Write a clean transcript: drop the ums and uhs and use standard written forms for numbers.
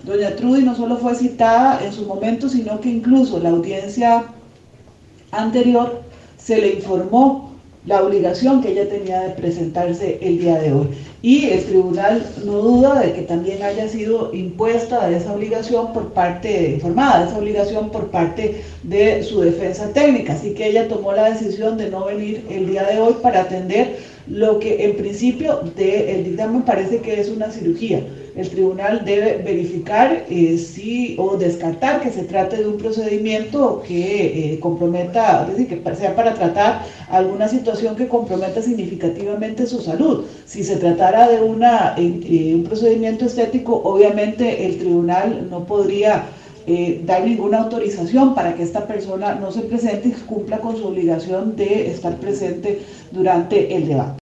Doña Trudy no solo fue citada en su momento, sino que incluso la audiencia anterior se le informó la obligación que ella tenía de presentarse el día de hoy. Y el tribunal no duda de que también haya sido impuesta esa obligación por parte, informada de esa obligación por parte de su defensa técnica. Así que ella tomó la decisión de no venir el día de hoy para atender lo que en principio del dictamen parece que es una cirugía. El tribunal debe verificar si o descartar que se trate de un procedimiento que comprometa, es decir, que sea para tratar alguna situación que comprometa significativamente su salud. Si se tratara de un procedimiento estético, obviamente el tribunal no podría dar ninguna autorización para que esta persona no se presente y cumpla con su obligación de estar presente durante el debate.